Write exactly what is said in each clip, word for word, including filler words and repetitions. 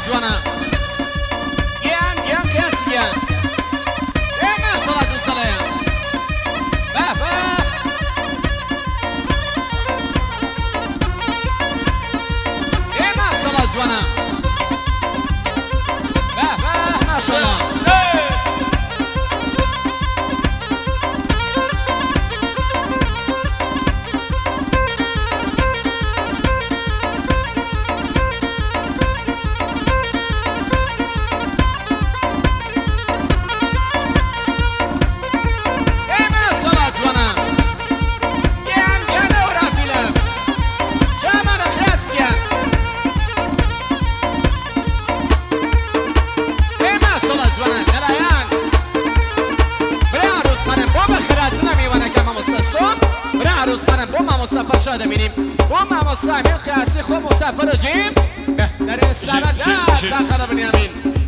جوانا گیان گیان قیاسی گیان ایما صلاة الصلاة به به ایما صلاة جوانا به به ماشاءالله عروسانم با ما مصطفى شاده بینیم با ما مصطفى خاصی خوب مصطفى رجیم بهتر سردار ساخر بنی امین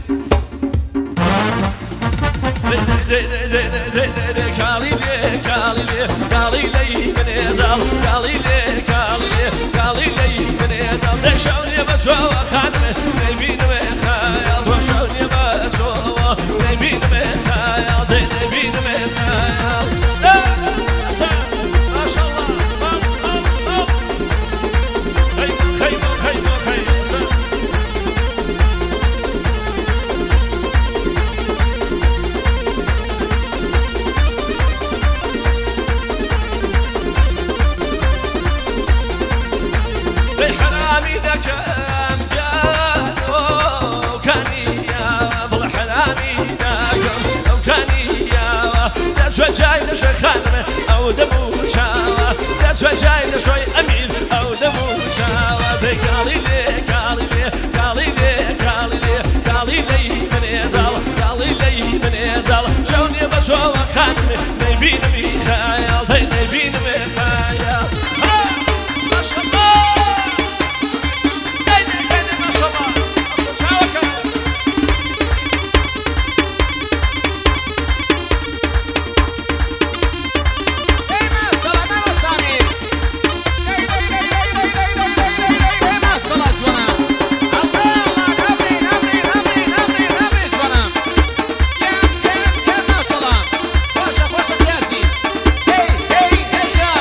کالیله کالیله کالیله من دال کالیله کالیله کالیله من دال نشونی بچه خانم نبینم خیال نشونی بچه نبینم خیال نبینم خیال جاي خانمه او دمو شاوا لا جاي شوي امين او دمو شاوا قالي لي قالي لي قالي لي قالي لي قالي لي من دال قالي لي من دال جوني بشوا خانمه نبين مي خيال نبين مي خيال ما شاء الله ما شاء الله Hey, hey, hey,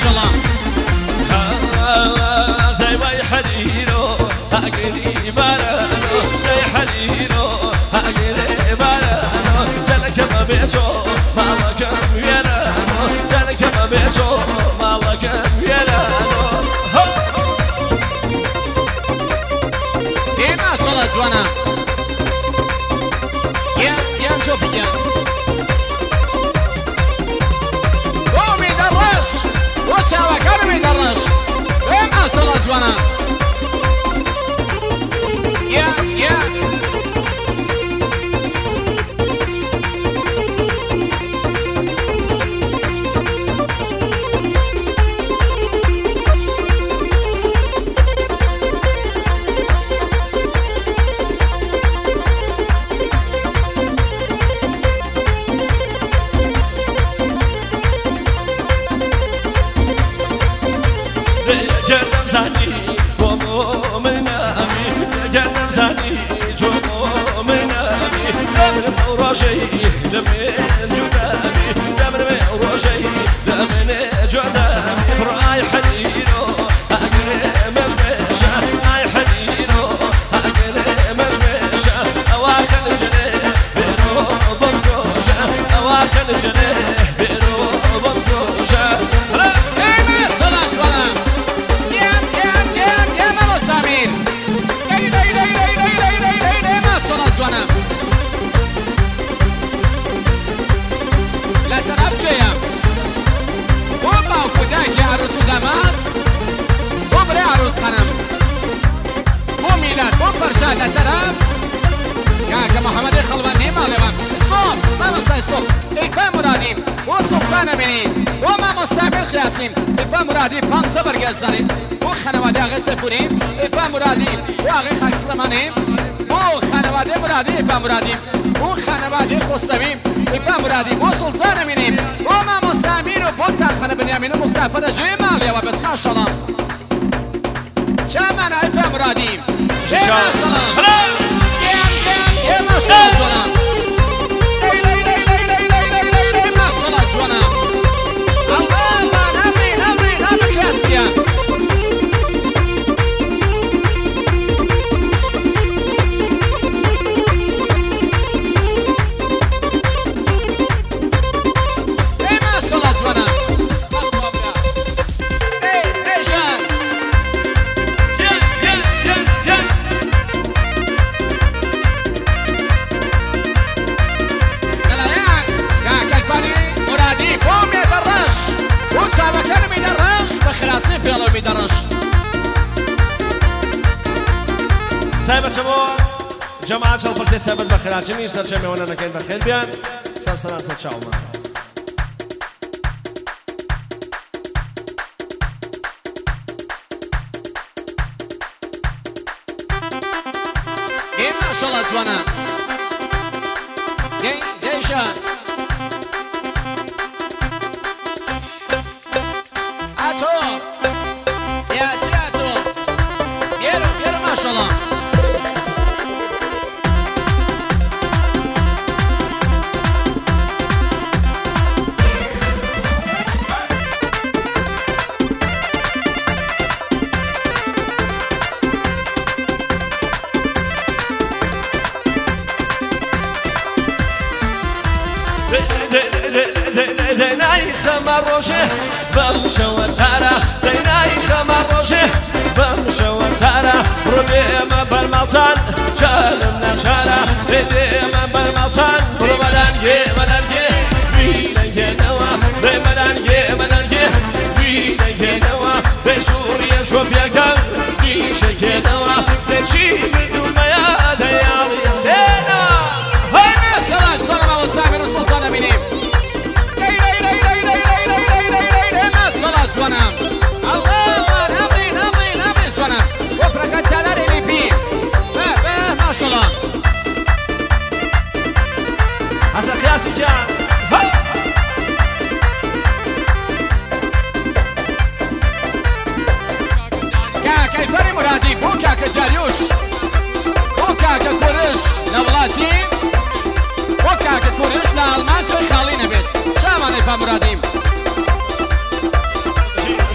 ماشاءالله دايما حليلو هاقلي بارانو داي حليلو هاقلي بارانو جالك ما بيتو مالك ويرانو جالك ما بيتو مالك ويرانو ايه ماشاءالله زوانا يا يا شوف يا قومي درش وساوى كرمي درش ايه ماشاءالله زوانا يا يا جنم زنی بابا منامی جنم زنی جو منامی دمر روشی دمن جدامی دمر روشی دمن جدامی برای حنینو اگر مشمشا ای حنینو اگر مشمشا اواخر جنه برو بمروشا اواخر جنه برو بمروشا لا تلعب جيا وما وكداك يا عروس ودماس وبري عروس خنم وميلاد وفرشاد لا تلعب كاك محمد خلواني مالبا الصوت ما مسا الصوت إلفا مراديم وسلطان منين وما مسا خياسيم إلفا مرادي بانزا برقزاني وخنوادي أغي سفوريم إلفا مرادي وأغي خاك سلمانيم وخنوادي مرادي إلفا مراديم وخنوادي خصبيم إلفا مرادي وسلطان منين وما مسا أمين وبوتسان خنا بنيامين ومسافر جيمالي وبس ما شاء الله شامانا إلفا مراديم جيما سلام يا ما شاء الله زوانا لي لي لي لي لي لي لي لي ما شاء الله زوانا الله الله نبري نبري نبري كاسيا اي ما شاء الله زوانا اي اي جان بخلاصي بيلو بيدرش سايبة شبو جماعة شلفرتي سايبة بخير جميع سرجمي وانا نكين بخير بيان سلسلة ستشاو ما ايه ما شاء الله زوانا جاي جاي شان عطور يا سياتو يلو يلو ما شاء الله ديناي خمر روشه بمشى وتارا ديناي خمر روشه بمشى وتارا ربيما بالمطان شالمنا شالا ربيما بالمطان ربلانجي ملانجي بيلانجي نوا ربلانجي ملانجي بيلانجي نوا بسوريا شوفيا كان بيشكي نوا تشي بدون ما يا ديار يا سينا هاي ما سلاش فرما وسامر السلطان منيم زوانا الله نبري نبري نبري زوانا وفرقة تلار اللي فيه باه باه ما شاء الله حسن قياسي جان كاكا يفري مرادي بو كاكا جاريوش بو كاكا كورش نبلاتي بو كاكا كورش لألمان شو خالي نبيز شامان يفهم مراديم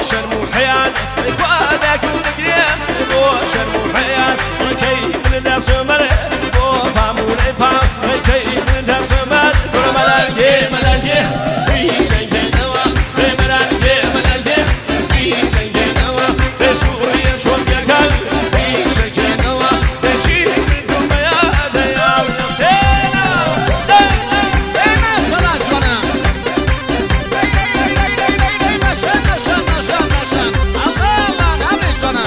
شرم وحيان قادك ونقريان بو شرم وحيان كي من الناس مر بو فام ولفام كي من الناس مر كل ملاكي ملاكي في دنجنوا في ملاكي ملاكي في دنجنوا في سوريا شو بيقال في شكنوا تجي منكم يا ديا وسينا انا صلاة وانا مشان مشان مشان مشان الله الله نعمل وانا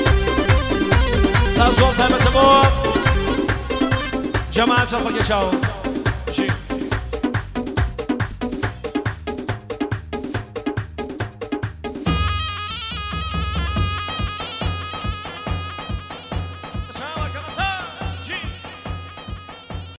سازول تایمت بو جماعت شفاکه چاو